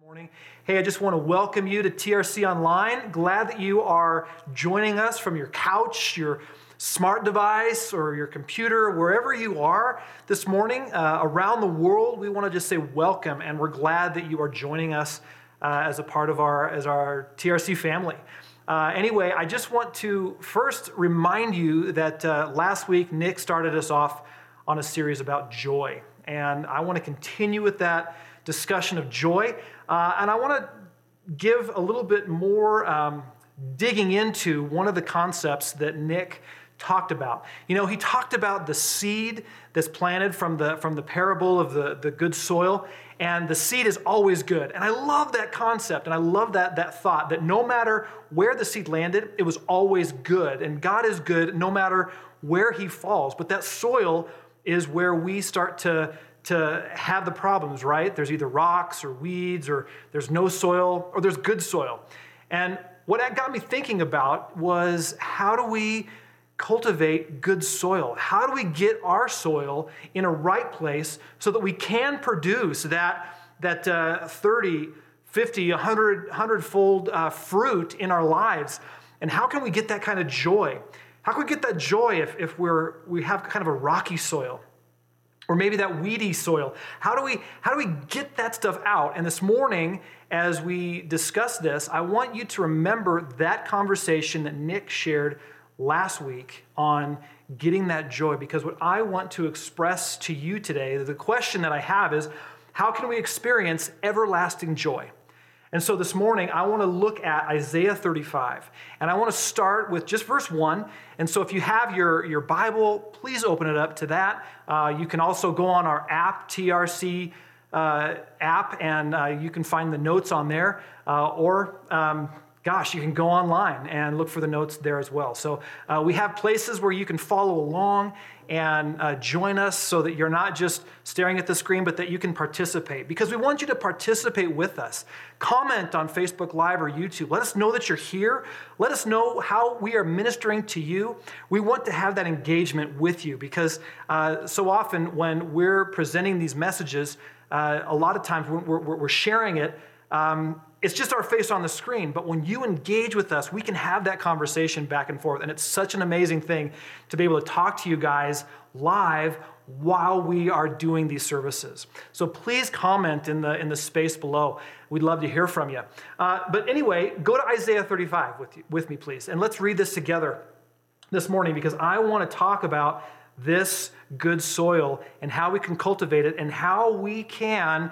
Morning. Hey, I just want to welcome you to TRC Online. Glad that you are joining us from your couch, your smart device, or your computer, wherever you are this morning around the world. We want to just say welcome, and we're glad that you are joining us as a part of our TRC family. Anyway, I just want to first remind you that last week Nick started us off on a series about joy, and I want to continue with that discussion of joy. And I want to give a little bit more digging into one of the concepts that Nick talked about. You know, he talked about the seed that's planted from the parable of the good soil, and the seed is always good. And I love that concept, and I love that thought, that no matter where the seed landed, it was always good. And God is good no matter where he falls. But that soil is where we start to have the problems, right? There's either rocks or weeds, or there's no soil, or there's good soil. And what that got me thinking about was, how do we cultivate good soil? How do we get our soil in a right place so that we can produce that 30, 50, 100-fold fruit in our lives? And how can we get that kind of joy? How can we get that joy if we have kind of a rocky soil? Or maybe that weedy soil. How do we get that stuff out? And this morning, as we discuss this, I want you to remember that conversation that Nick shared last week on getting that joy. Because what I want to express to you today, the question that I have is, how can we experience everlasting joy? And so this morning, I want to look at Isaiah 35. And I want to start with just verse 1. And so if you have your Bible, please open it up to that. You can also go on our app, TRC app, and you can find the notes on there. You can go online and look for the notes there as well. So we have places where you can follow along and join us so that you're not just staring at the screen, but that you can participate. Because we want you to participate with us. Comment on Facebook Live or YouTube. Let us know that you're here. Let us know how we are ministering to you. We want to have that engagement with you, because so often when we're presenting these messages, a lot of times when we're sharing it, it's just our face on the screen. But when you engage with us, we can have that conversation back and forth. And it's such an amazing thing to be able to talk to you guys live while we are doing these services. So please comment in the space below. We'd love to hear from you. But anyway, go to Isaiah 35 with me, please. And let's read this together this morning, because I want to talk about this good soil and how we can cultivate it and how we can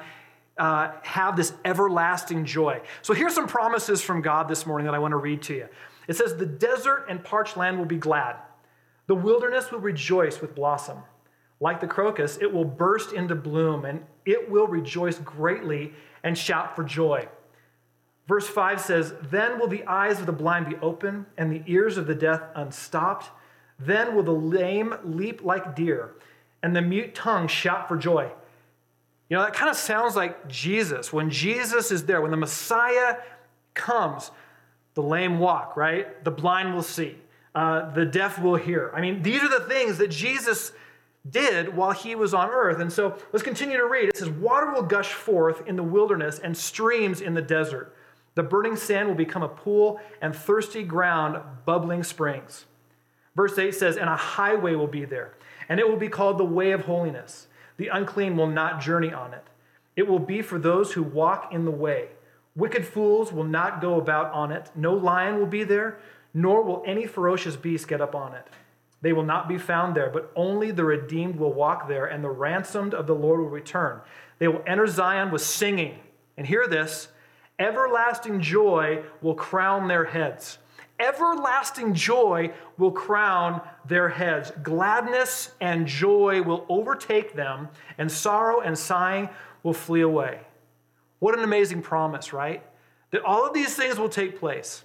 have this everlasting joy. So here's some promises from God this morning that I want to read to you. It says, the desert and parched land will be glad. The wilderness will rejoice with blossom. Like the crocus, it will burst into bloom, and it will rejoice greatly and shout for joy. Verse 5 says, then will the eyes of the blind be open, and the ears of the deaf unstopped. Then will the lame leap like deer, and the mute tongue shout for joy. You know, that kind of sounds like Jesus. When Jesus is there, when the Messiah comes, the lame walk, right? The blind will see. The deaf will hear. I mean, these are the things that Jesus did while he was on earth. And so let's continue to read. It says, water will gush forth in the wilderness and streams in the desert. The burning sand will become a pool, and thirsty ground bubbling springs. Verse 8 says, and a highway will be there, and it will be called the way of holiness. The unclean will not journey on it. It will be for those who walk in the way. Wicked fools will not go about on it. No lion will be there, nor will any ferocious beast get up on it. They will not be found there, but only the redeemed will walk there, and the ransomed of the Lord will return. They will enter Zion with singing. And hear this, everlasting joy will crown their heads. Everlasting joy will crown their heads. Gladness and joy will overtake them, and sorrow and sighing will flee away. What an amazing promise, right? That all of these things will take place.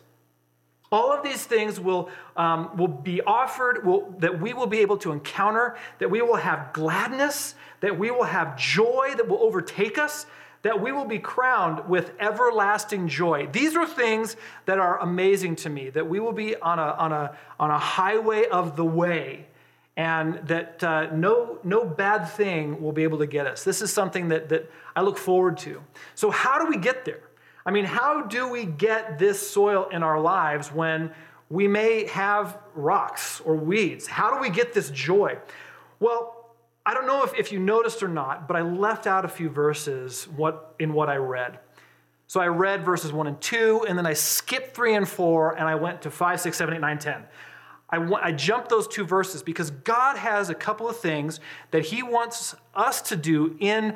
All of these things will be offered, that we will be able to encounter, that we will have gladness, that we will have joy that will overtake us, that we will be crowned with everlasting joy. These are things that are amazing to me, that we will be on a highway of the way, and that no bad thing will be able to get us. This is something that I look forward to. So how do we get there? I mean, how do we get this soil in our lives when we may have rocks or weeds? How do we get this joy? Well, I don't know if you noticed or not, but I left out a few verses in what I read. So I read verses 1 and 2, and then I skipped 3 and 4, and I went to 5, 6, 7, 8, 9, 10. I jumped those 2 verses because God has a couple of things that he wants us to do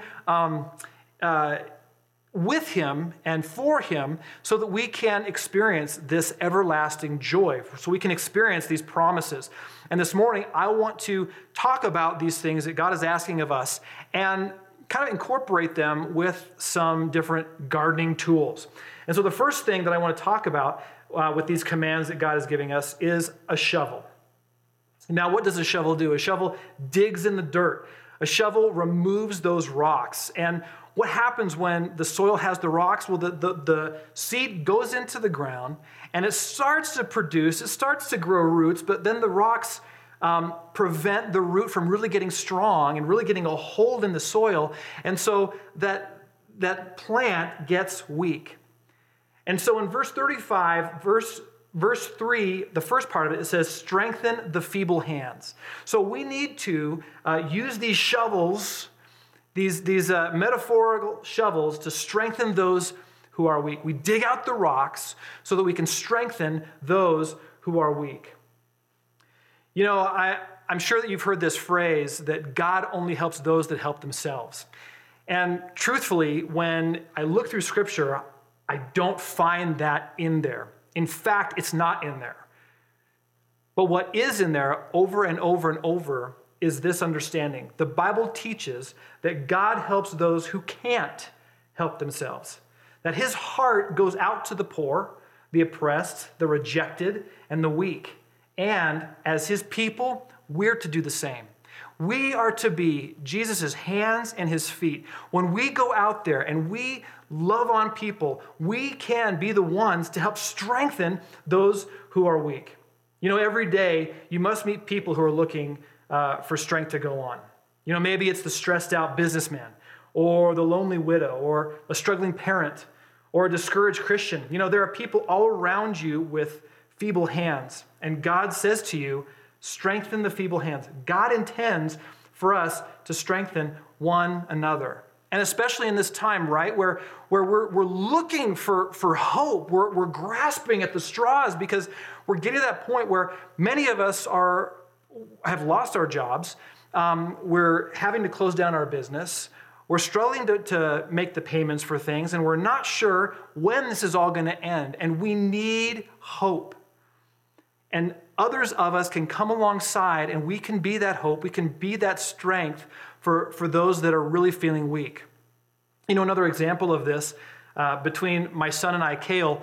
with him and for him so that we can experience this everlasting joy, so we can experience these promises. And this morning, I want to talk about these things that God is asking of us and kind of incorporate them with some different gardening tools. And so the first thing that I want to talk about with these commands that God is giving us is a shovel. Now, what does a shovel do? A shovel digs in the dirt. A shovel removes those rocks. And what happens when the soil has the rocks? Well, the seed goes into the ground, and it starts to produce, it starts to grow roots, but then the rocks prevent the root from really getting strong and really getting a hold in the soil. And so that plant gets weak. And so in verse 35, verse 3, the first part of it, it says, strengthen the feeble hands. So we need to use these shovels, these metaphorical shovels, to strengthen those who are weak. We dig out the rocks so that we can strengthen those who are weak. You know, I'm sure that you've heard this phrase that God only helps those that help themselves. And truthfully, when I look through Scripture, I don't find that in there. In fact, it's not in there. But what is in there over and over and over is this understanding. The Bible teaches that God helps those who can't help themselves, that his heart goes out to the poor, the oppressed, the rejected, and the weak. And as his people, we're to do the same. We are to be Jesus' hands and his feet. When we go out there and we love on people, we can be the ones to help strengthen those who are weak. You know, every day you must meet people who are looking for strength to go on. You know, maybe it's the stressed out businessman or the lonely widow or a struggling parent or a discouraged Christian. You know, there are people all around you with feeble hands. And God says to you, strengthen the feeble hands. God intends for us to strengthen one another. And especially in this time, right, where we're looking for hope. We're grasping at the straws because we're getting to that point where many of us have lost our jobs. We're having to close down our business. We're struggling to make the payments for things, and we're not sure when this is all going to end. And we need hope. And others of us can come alongside, and we can be that hope. We can be that strength for those that are really feeling weak. You know, another example of this, between my son and I, Cale,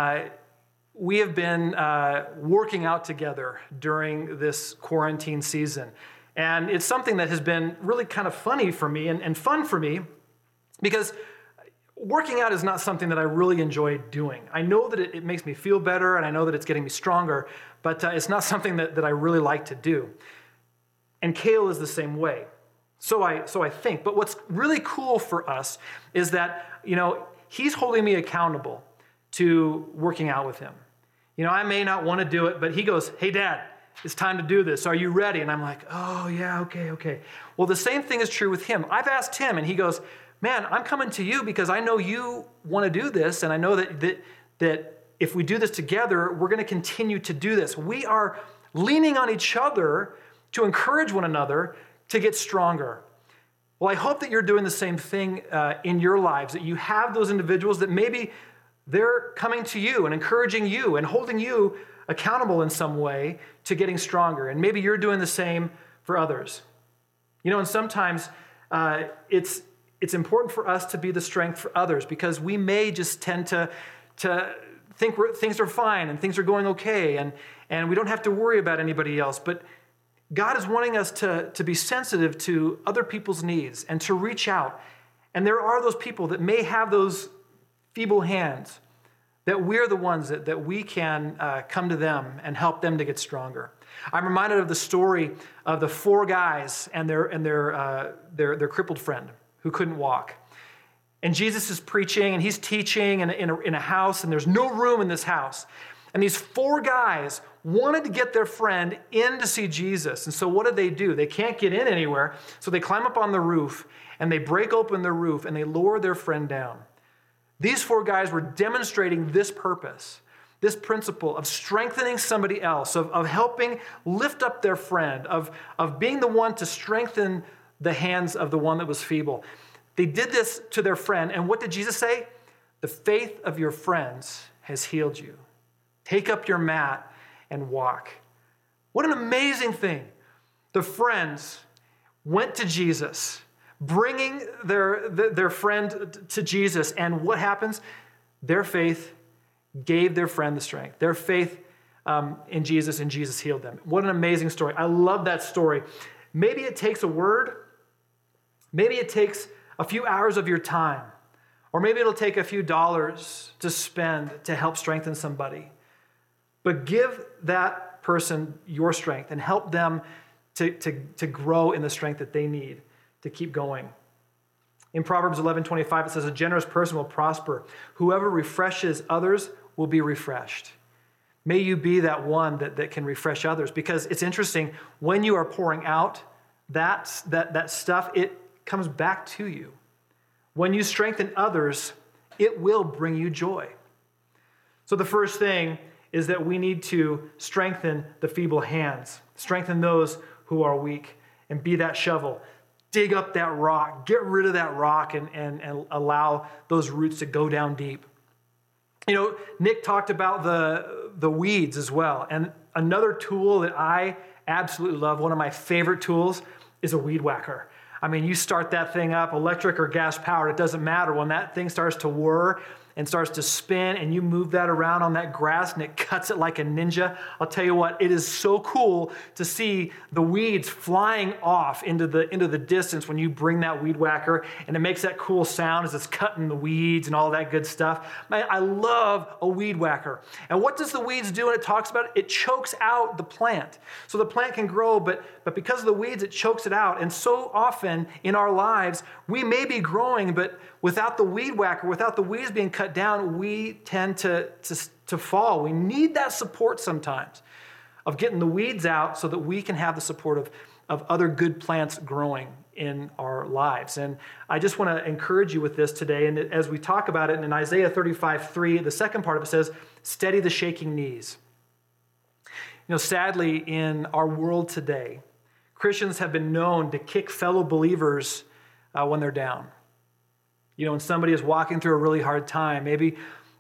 we have been working out together during this quarantine season. And it's something that has been really kind of funny for me and fun for me because working out is not something that I really enjoy doing. I know that it makes me feel better, and I know that it's getting me stronger, but it's not something that I really like to do. And Cale is the same way. So I think. But what's really cool for us is that, you know, he's holding me accountable to working out with him. You know, I may not want to do it, but he goes, hey, Dad, it's time to do this. Are you ready? And I'm like, oh, yeah, okay. Well, the same thing is true with him. I've asked him, and he goes, man, I'm coming to you because I know you want to do this, and I know that if we do this together, we're going to continue to do this. We are leaning on each other to encourage one another to get stronger. Well, I hope that you're doing the same thing in your lives, that you have those individuals that maybe they're coming to you and encouraging you and holding you accountable in some way to getting stronger. And maybe you're doing the same for others. You know, and sometimes it's important for us to be the strength for others because we may just tend to think things are fine and things are going okay and we don't have to worry about anybody else. But God is wanting us to be sensitive to other people's needs and to reach out. And there are those people that may have those feeble hands, that we're the ones that we can come to them and help them to get stronger. I'm reminded of the story of the four guys and their crippled friend who couldn't walk. And Jesus is preaching and he's teaching in a house, and there's no room in this house. And these four guys wanted to get their friend in to see Jesus. And so what did they do? They can't get in anywhere. So they climb up on the roof and they break open the roof and they lower their friend down. These four guys were demonstrating this purpose, this principle of strengthening somebody else, of helping lift up their friend, of being the one to strengthen the hands of the one that was feeble. They did this to their friend, and what did Jesus say? The faith of your friends has healed you. Take up your mat and walk. What an amazing thing. The friends went to Jesus, bringing their friend to Jesus, and what happens? Their faith gave their friend the strength. Their faith in Jesus, and Jesus healed them. What an amazing story. I love that story. Maybe it takes a word. Maybe it takes a few hours of your time. Or maybe it'll take a few dollars to spend to help strengthen somebody. But give that person your strength and help them to grow in the strength that they need to keep going. In Proverbs 11:25, it says, a generous person will prosper. Whoever refreshes others will be refreshed. May you be that one that can refresh others, because it's interesting, when you are pouring out that stuff, it comes back to you. When you strengthen others, it will bring you joy. So the first thing is that we need to strengthen the feeble hands, strengthen those who are weak, and be that shovel. Dig up that rock, get rid of that rock, and allow those roots to go down deep. You know, Nick talked about the weeds as well. And another tool that I absolutely love, one of my favorite tools, is a weed whacker. I mean, you start that thing up, electric or gas powered, it doesn't matter. When that thing starts to whir and starts to spin and you move that around on that grass and it cuts it like a ninja, I'll tell you what, it is so cool to see the weeds flying off into the distance when you bring that weed whacker, and it makes that cool sound as it's cutting the weeds and all that good stuff. Man, I love a weed whacker. And what does the weeds do when it talks about it? It chokes out the plant. So the plant can grow, but because of the weeds, it chokes it out. And so often in our lives, we may be growing, but without the weed whacker, without the weeds being cut down, we tend to fall. We need that support sometimes of getting the weeds out so that we can have the support of other good plants growing in our lives. And I just want to encourage you with this today. And as we talk about it in Isaiah 35:3, the second part of it says, steady the shaking knees. You know, sadly, in our world today, Christians have been known to kick fellow believers when they're down. You know, when somebody is walking through a really hard time, maybe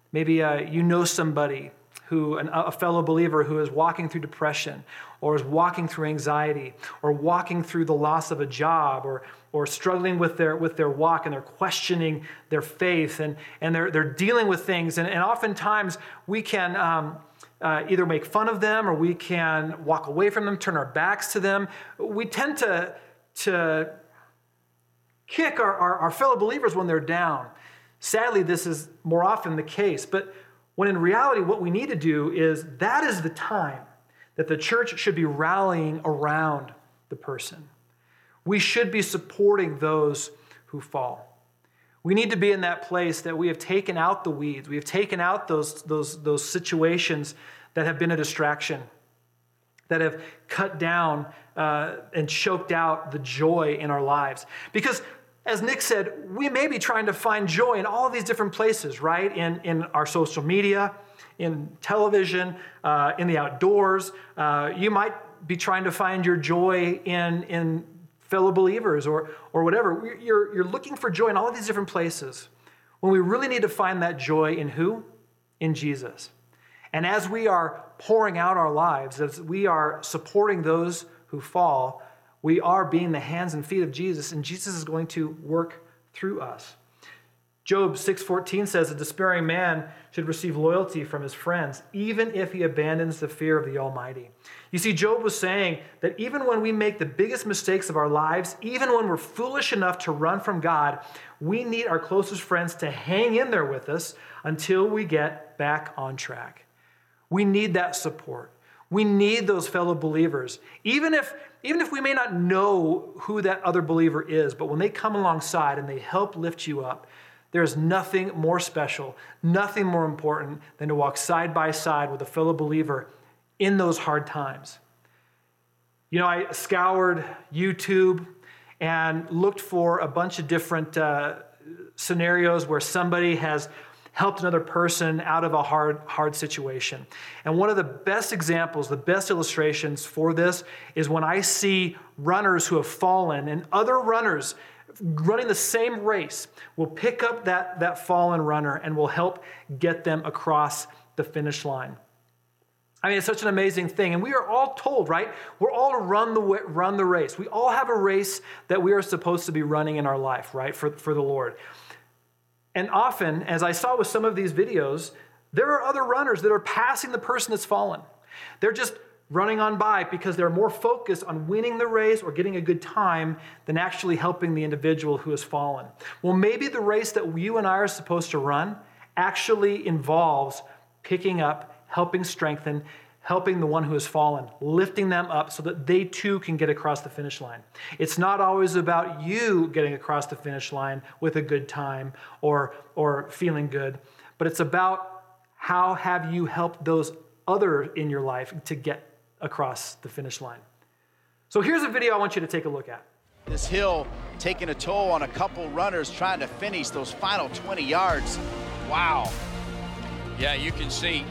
you know somebody a fellow believer who is walking through depression, or is walking through anxiety, or walking through the loss of a job, or struggling with their walk, and they're questioning their faith, and they're dealing with things, and oftentimes we can either make fun of them, or we can walk away from them, turn our backs to them. We tend to kick our fellow believers when they're down. Sadly, this is more often the case, but when in reality what we need to do is, that is the time that the church should be rallying around the person. We should be supporting those who fall. We need to be in that place that we have taken out the weeds. We have taken out those situations that have been a distraction, that have cut down and choked out the joy in our lives. Because as Nick said, we may be trying to find joy in all of these different places, right? In our social media, in television, in the outdoors. You might be trying to find your joy in fellow believers or whatever. You're looking for joy in all of these different places, when we really need to find that joy in who? In Jesus. And as we are pouring out our lives, as we are supporting those who fall, we are being the hands and feet of Jesus, and Jesus is going to work through us. Job 6:14 says, a despairing man should receive loyalty from his friends, even if he abandons the fear of the Almighty. You see, Job was saying that even when we make the biggest mistakes of our lives, even when we're foolish enough to run from God, we need our closest friends to hang in there with us until we get back on track. We need that support. We need those fellow believers. Even if we may not know who that other believer is, but when they come alongside and they help lift you up, there's nothing more special, nothing more important than to walk side by side with a fellow believer in those hard times. I scoured YouTube and looked for a bunch of different scenarios where somebody has helped another person out of a hard situation. And one of the best examples, the best illustrations for this is when I see runners who have fallen and other runners running the same race will pick up that fallen runner and will help get them across the finish line. I mean, it's such an amazing thing. And we are all told, right? We're all to run the race. We all have a race that we are supposed to be running in our life, right, for the Lord. And often, as I saw with some of these videos, there are other runners that are passing the person that's fallen. They're just running on by because they're more focused on winning the race or getting a good time than actually helping the individual who has fallen. Well, maybe the race that you and I are supposed to run actually involves picking up, helping strengthen, helping the one who has fallen, lifting them up so that they too can get across the finish line. It's not always about you getting across the finish line with a good time or feeling good, but it's about how have you helped those other in your life to get across the finish line. So here's a video I want you to take a look at. This hill taking a toll on a couple runners trying to finish those final 20 yards. Wow. Yeah, you can see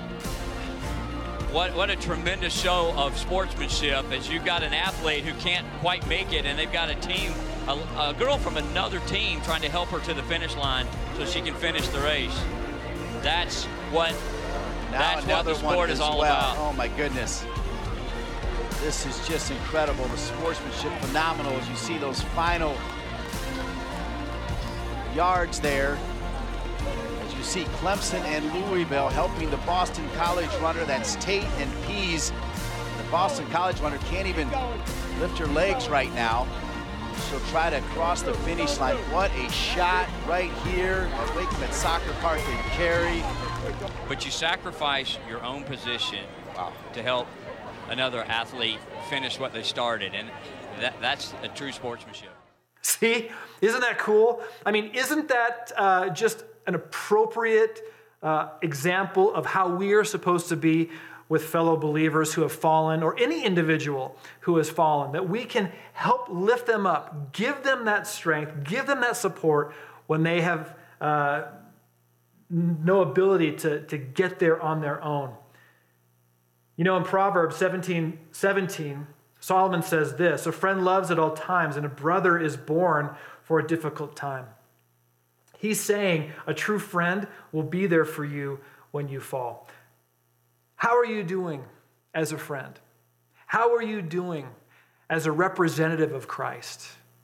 what a tremendous show of sportsmanship as you've got an athlete who can't quite make it, and they've got a team, a girl from another team trying to help her to the finish line so she can finish the race. That's what the sport is all about. Oh my goodness. This is just incredible. The sportsmanship phenomenal as you see those final yards there. As you see Clemson and Louisville helping the Boston College runner. That's Tate and Pease. The Boston College runner can't even lift her legs right now. She'll try to cross the finish line. What a shot right here at Wakeman Soccer Park in Cary. But you sacrifice your own position to help another athlete finish what they started, and that's a true sportsmanship. See, isn't that cool? I mean, isn't that just an appropriate example of how we are supposed to be with fellow believers who have fallen, or any individual who has fallen, that we can help lift them up, give them that strength, give them that support when they have no ability to get there on their own. In Proverbs 17:17, Solomon says this: a friend loves at all times, and a brother is born for a difficult time. He's saying a true friend will be there for you when you fall. How are you doing as a friend? How are you doing as a representative of Christ?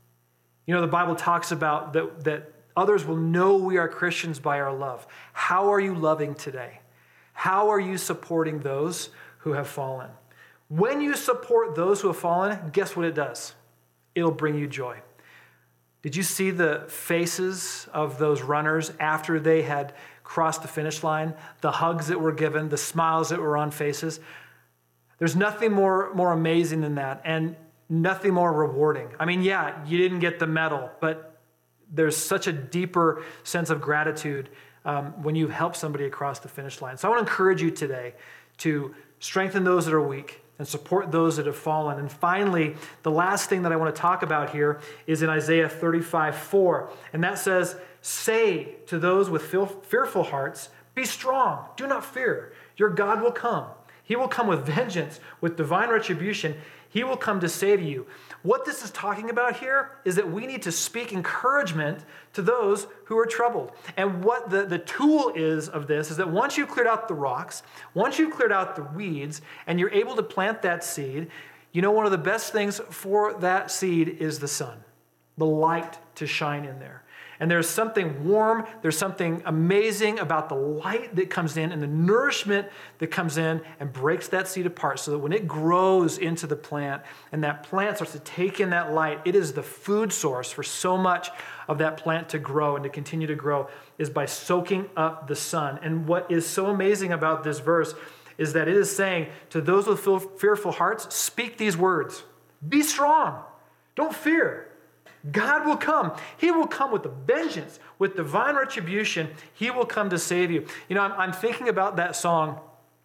The Bible talks about that others will know we are Christians by our love. How are you loving today? How are you supporting those who have fallen? When you support those who have fallen, guess what it does? It'll bring you joy. Did you see the faces of those runners after they had crossed the finish line? The hugs that were given, the smiles that were on faces. There's nothing more amazing than that, and nothing more rewarding. I mean, yeah, you didn't get the medal, but there's such a deeper sense of gratitude when you've helped somebody across the finish line. So I want to encourage you today to strengthen those that are weak and support those that have fallen. And finally, the last thing that I want to talk about here is in Isaiah 35:4. And that says, say to those with fearful hearts, be strong, do not fear. Your God will come. He will come with vengeance, with divine retribution. He will come to save you. What this is talking about here is that we need to speak encouragement to those who are troubled. And what the tool is of this is that once you've cleared out the rocks, once you've cleared out the weeds, and you're able to plant that seed, one of the best things for that seed is the sun, the light to shine in there. And there's something warm, there's something amazing about the light that comes in and the nourishment that comes in and breaks that seed apart so that when it grows into the plant and that plant starts to take in that light, it is the food source for so much of that plant to grow and to continue to grow is by soaking up the sun. And what is so amazing about this verse is that it is saying to those with fearful hearts, speak these words. Be strong. Don't fear. God will come. He will come with a vengeance, with divine retribution. He will come to save you. You know, I'm thinking about that song,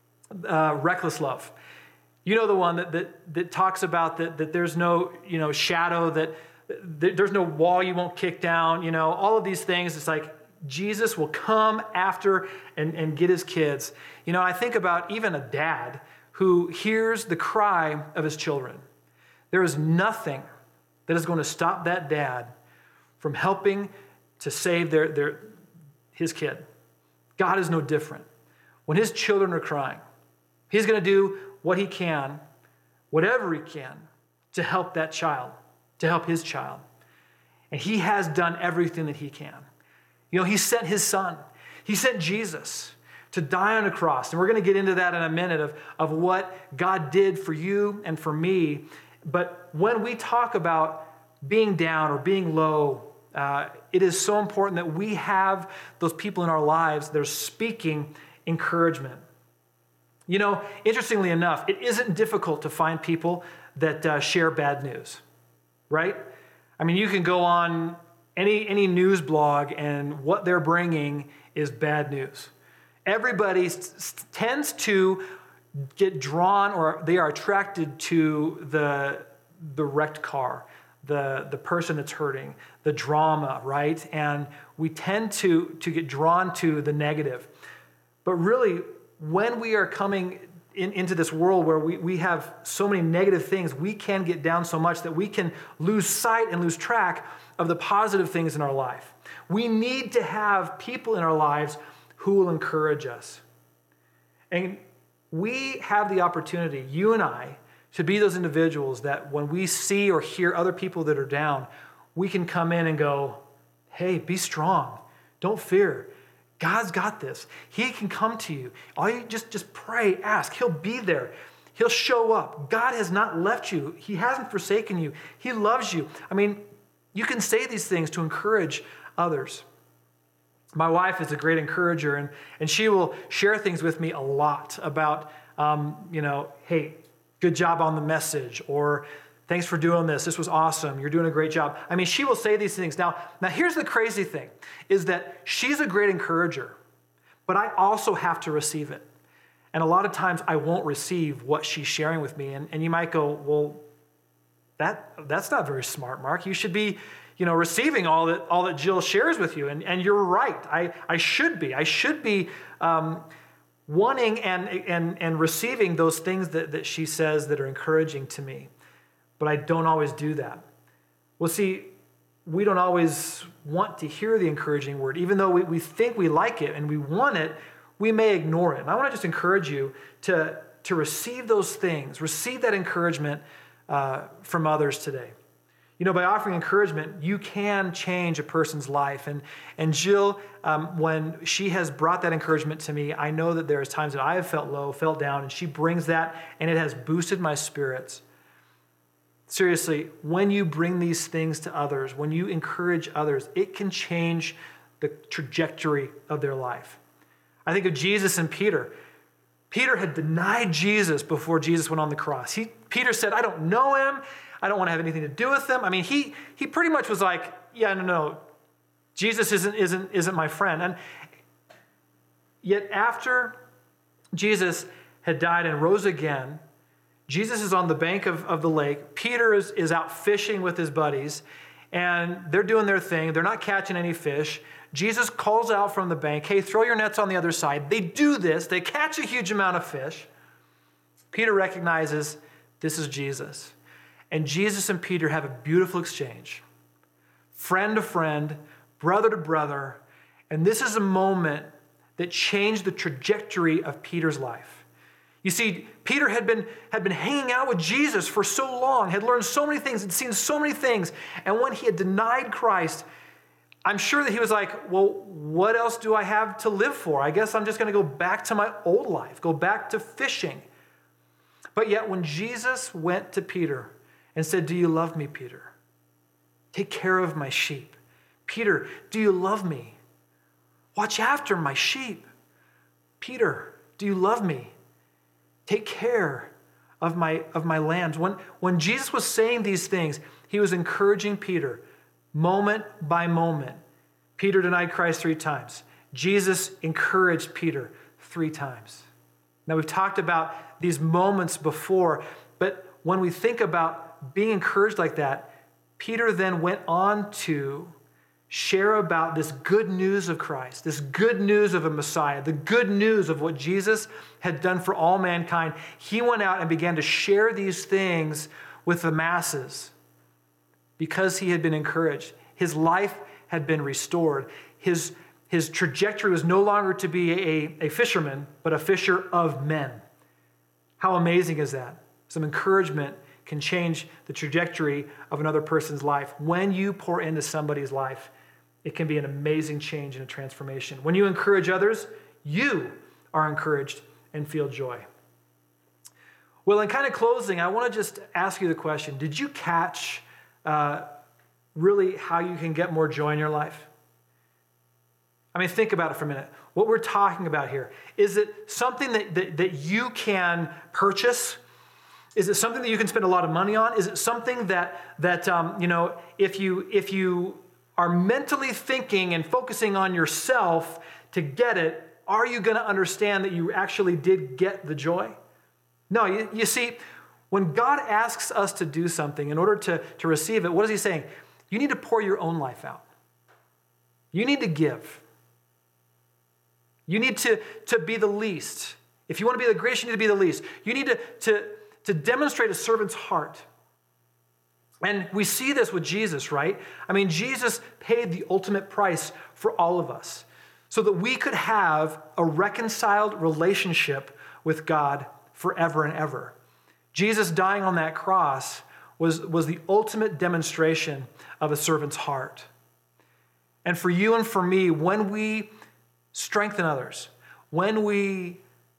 Reckless Love. You know, the one that talks about that there's no, shadow, that there's no wall you won't kick down, all of these things. It's like Jesus will come after and get his kids. I think about even a dad who hears the cry of his children. There is nothing that is going to stop that dad from helping to save his kid. God is no different. When his children are crying, he's going to do what he can, whatever he can, to help that child, to help his child. And he has done everything that he can. He sent his son. He sent Jesus to die on a cross. And we're going to get into that in a minute of what God did for you and for me. But when we talk about being down or being low, it is so important that we have those people in our lives that are speaking encouragement. Interestingly enough, it isn't difficult to find people that share bad news, right? I mean, you can go on any news blog and what they're bringing is bad news. Everybody tends to get drawn, or they are attracted to the wrecked car, the person that's hurting, the drama, right? And we tend to get drawn to the negative. But really, when we are coming into this world where we have so many negative things, we can get down so much that we can lose sight and lose track of the positive things in our life. We need to have people in our lives who will encourage us. And we have the opportunity, you and I, to be those individuals that when we see or hear other people that are down, we can come in and go, hey, be strong. Don't fear. God's got this. He can come to you. All you just pray, ask. He'll be there. He'll show up. God has not left you. He hasn't forsaken you. He loves you. I mean, you can say these things to encourage others. My wife is a great encourager, and she will share things with me a lot about, hey, good job on the message, or thanks for doing this. This was awesome. You're doing a great job. I mean, she will say these things. Now here's the crazy thing, is that she's a great encourager, but I also have to receive it. And a lot of times I won't receive what she's sharing with me. And you might go, well, that's not very smart, Mark. You should be receiving all that Jill shares with you. And you're right. I should be. I should be wanting and receiving those things that she says that are encouraging to me. But I don't always do that. Well, see, we don't always want to hear the encouraging word. Even though we think we like it and we want it, we may ignore it. And I want to just encourage you to receive those things, receive that encouragement from others today. By offering encouragement, you can change a person's life. And Jill, when she has brought that encouragement to me, I know that there's times that I have felt low, felt down, and she brings that, and it has boosted my spirits. Seriously, when you bring these things to others, when you encourage others, it can change the trajectory of their life. I think of Jesus and Peter. Peter had denied Jesus before Jesus went on the cross. Peter said, I don't know him. I don't want to have anything to do with him. I mean, he pretty much was like, yeah, no, Jesus isn't my friend. And yet after Jesus had died and rose again, Jesus is on the bank of the lake. Peter is out fishing with his buddies, and they're doing their thing. They're not catching any fish. Jesus calls out from the bank, hey, throw your nets on the other side. They do this. They catch a huge amount of fish. Peter recognizes this is Jesus. And Jesus and Peter have a beautiful exchange. Friend to friend, brother to brother. And this is a moment that changed the trajectory of Peter's life. You see, Peter had been hanging out with Jesus for so long, had learned so many things, had seen so many things. And when he had denied Christ, I'm sure that he was like, well, what else do I have to live for? I guess I'm just going to go back to my old life, go back to fishing. But yet when Jesus went to Peter and said, do you love me, Peter? Take care of my sheep. Peter, do you love me? Watch after my sheep. Peter, do you love me? Take care of my lambs. When Jesus was saying these things, he was encouraging Peter moment by moment. Peter denied Christ 3 times. Jesus encouraged Peter 3 times. Now, we've talked about these moments before, but when we think about being encouraged like that, Peter then went on to share about this good news of Christ, this good news of a Messiah, the good news of what Jesus had done for all mankind. He went out and began to share these things with the masses because he had been encouraged. His life had been restored. His trajectory was no longer to be a fisherman, but a fisher of men. How amazing is that? Some encouragement can change the trajectory of another person's life. When you pour into somebody's life, it can be an amazing change and a transformation. When you encourage others, you are encouraged and feel joy. Well, in kind of closing, I want to just ask you the question, did you catch really how you can get more joy in your life? I mean, think about it for a minute. What we're talking about here, is it something that you can purchase? Is it something that you can spend a lot of money on? Is it something that if you are mentally thinking and focusing on yourself to get it, are you going to understand that you actually did get the joy? No, you see, when God asks us to do something in order to receive it, what is he saying? You need to pour your own life out. You need to give. You need to be the least. If you want to be the greatest, you need to be the least. You need to demonstrate a servant's heart. And we see this with Jesus, right? I mean, Jesus paid the ultimate price for all of us so that we could have a reconciled relationship with God forever and ever. Jesus dying on that cross was the ultimate demonstration of a servant's heart. And for you and for me, when we strengthen others, when we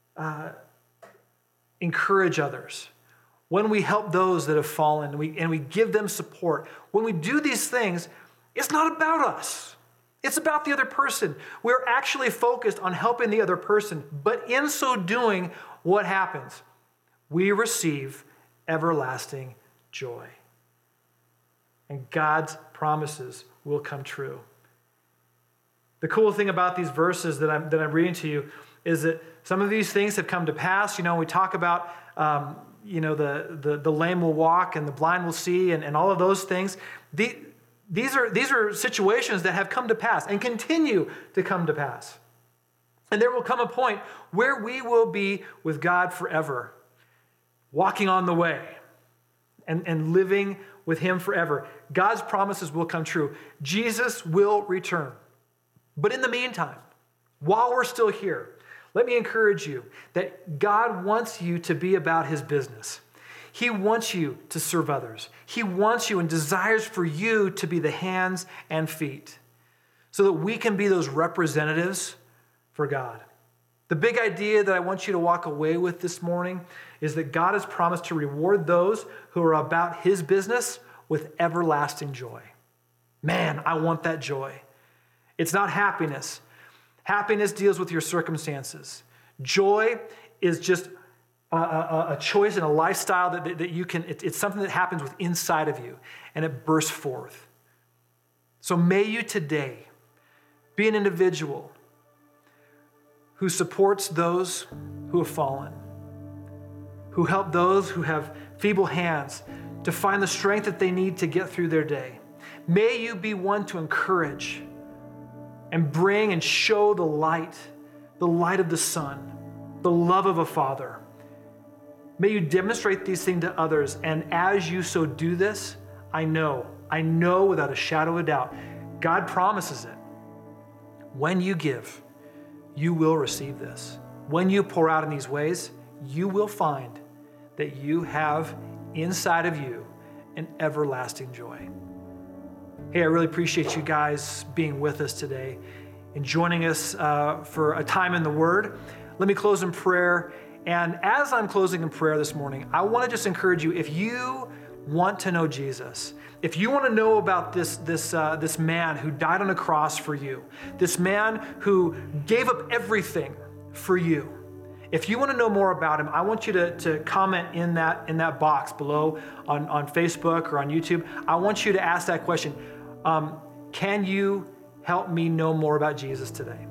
encourage others, when we help those that have fallen and we give them support, when we do these things, it's not about us. It's about the other person. We're actually focused on helping the other person. But in so doing, what happens? We receive everlasting joy. And God's promises will come true. The cool thing about these verses that I'm reading to you is that some of these things have come to pass. You know, we talk about the lame will walk and the blind will see and all of those things. These are situations that have come to pass and continue to come to pass. And there will come a point where we will be with God forever, walking on the way and living with him forever. God's promises will come true. Jesus will return. But in the meantime, while we're still here, let me encourage you that God wants you to be about his business. He wants you to serve others. He wants you and desires for you to be the hands and feet so that we can be those representatives for God. The big idea that I want you to walk away with this morning is that God has promised to reward those who are about his business with everlasting joy. Man, I want that joy. It's not happiness. Happiness deals with your circumstances. Joy is just a choice and a lifestyle that you can, it's something that happens with inside of you and it bursts forth. So may you today be an individual who supports those who have fallen, who help those who have feeble hands to find the strength that they need to get through their day. May you be one to encourage and bring and show the light of the Son, the love of a Father. May you demonstrate these things to others, and as you so do this, I know without a shadow of a doubt, God promises it. When you give, you will receive this. When you pour out in these ways, you will find that you have inside of you an everlasting joy. Hey, I really appreciate you guys being with us today and joining us for a time in the Word. Let me close in prayer. And as I'm closing in prayer this morning, I want to just encourage you, if you want to know Jesus, if you want to know about this man who died on a cross for you, this man who gave up everything for you, If you want to know more about him, I want you to comment in that box below on Facebook or on YouTube. I want you to ask that question. Can you help me know more about Jesus today?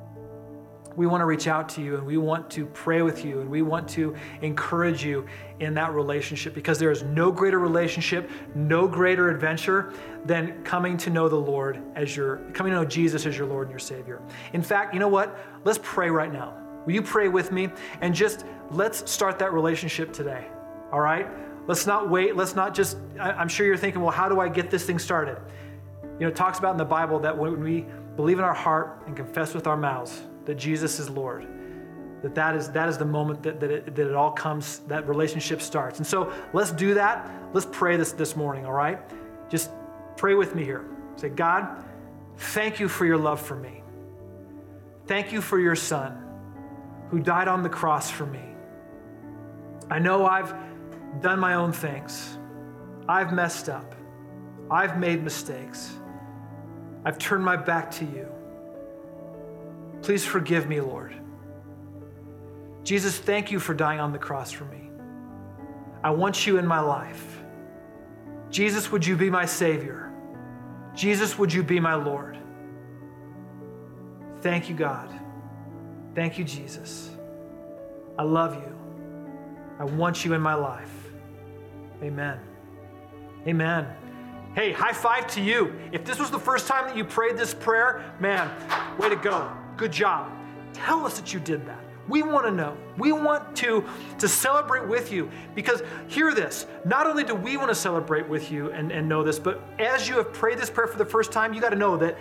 We want to reach out to you, and we want to pray with you, and we want to encourage you in that relationship, because there is no greater relationship, no greater adventure than coming to know coming to know Jesus as your Lord and your Savior. In fact, you know what? Let's pray right now. Will you pray with me? And just let's start that relationship today. All right? Let's not wait. Let's not just, I'm sure you're thinking, well, how do I get this thing started? You know, it talks about in the Bible that when we believe in our heart and confess with our mouths that Jesus is Lord, that is the moment that it all comes, that relationship starts. And so let's do that. Let's pray this morning, all right? Just pray with me here. Say, God, thank you for your love for me. Thank you for your Son who died on the cross for me. I know I've done my own things. I've messed up. I've made mistakes. I've turned my back to you. Please forgive me, Lord. Jesus, thank you for dying on the cross for me. I want you in my life. Jesus, would you be my Savior? Jesus, would you be my Lord? Thank you, God. Thank you, Jesus. I love you. I want you in my life. Amen. Amen. Hey, high five to you. If this was the first time that you prayed this prayer, man, way to go. Good job. Tell us that you did that. We want to know. We want to celebrate with you, because hear this. Not only do we want to celebrate with you and know this, but as you have prayed this prayer for the first time, you got to know that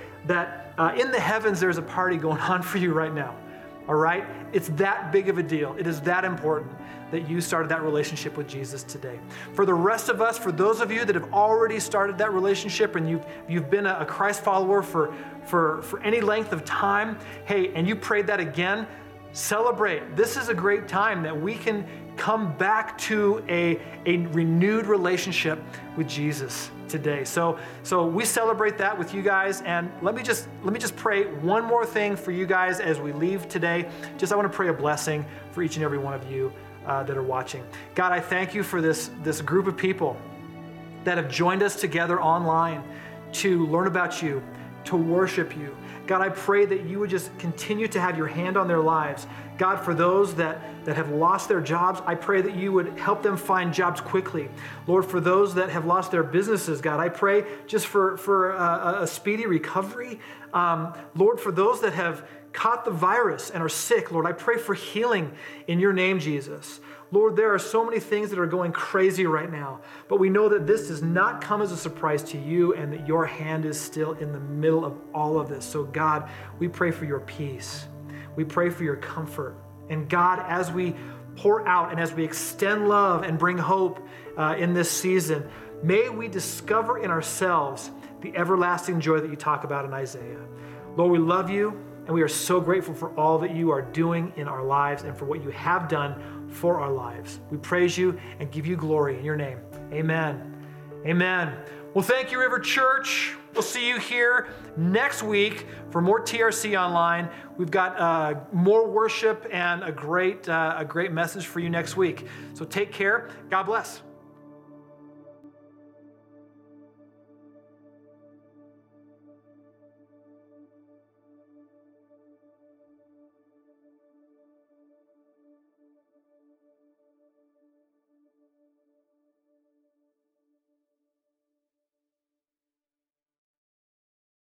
in the heavens there's a party going on for you right now. All right? It's that big of a deal. It is that important that you started that relationship with Jesus today. For the rest of us, for those of you that have already started that relationship and you've been a Christ follower for any length of time, hey, and you prayed that again, celebrate. This is a great time that we can come back to a renewed relationship with Jesus today. So we celebrate that with you guys. And let me just pray one more thing for you guys as we leave today. I want to pray a blessing for each and every one of you that are watching. God, I thank you for this group of people that have joined us together online to learn about you, to worship you. God, I pray that you would just continue to have your hand on their lives. God, for those that have lost their jobs, I pray that you would help them find jobs quickly. Lord, for those that have lost their businesses, God, I pray just for a speedy recovery. Lord, for those that have caught the virus and are sick, Lord, I pray for healing in your name, Jesus. Lord, there are so many things that are going crazy right now, but we know that this does not come as a surprise to you and that your hand is still in the middle of all of this. So God, we pray for your peace. We pray for your comfort. And God, as we pour out and as we extend love and bring hope in this season, may we discover in ourselves the everlasting joy that you talk about in Isaiah. Lord, we love you, and we are so grateful for all that you are doing in our lives and for what you have done for our lives. We praise you and give you glory in your name. Amen. Amen. Well, thank you, River Church. We'll see you here next week for more TRC Online. We've got more worship and a great message for you next week. So take care. God bless.